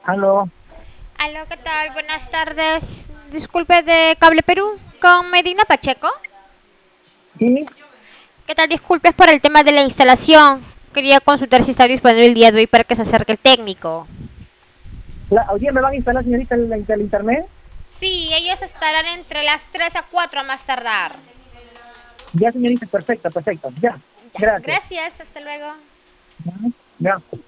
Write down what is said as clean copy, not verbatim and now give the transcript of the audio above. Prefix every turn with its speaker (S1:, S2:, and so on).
S1: Aló,
S2: Aló, ¿qué tal? Buenas tardes. Disculpe de Cable Perú con Medina Pacheco.
S1: sí,
S2: ¿Qué tal? Disculpes por el tema de la instalación. Quería consultar si está disponible el día de hoy para que se acerque el técnico.
S1: hoy día me van a instalar, señorita, el internet.
S2: Sí, ellos estarán entre las 3 a 4 a más tardar.
S1: Ya, señorita, perfecto, perfecto, ya,
S2: Ya,
S1: gracias.
S2: gracias, hasta luego.
S1: Ya, ya.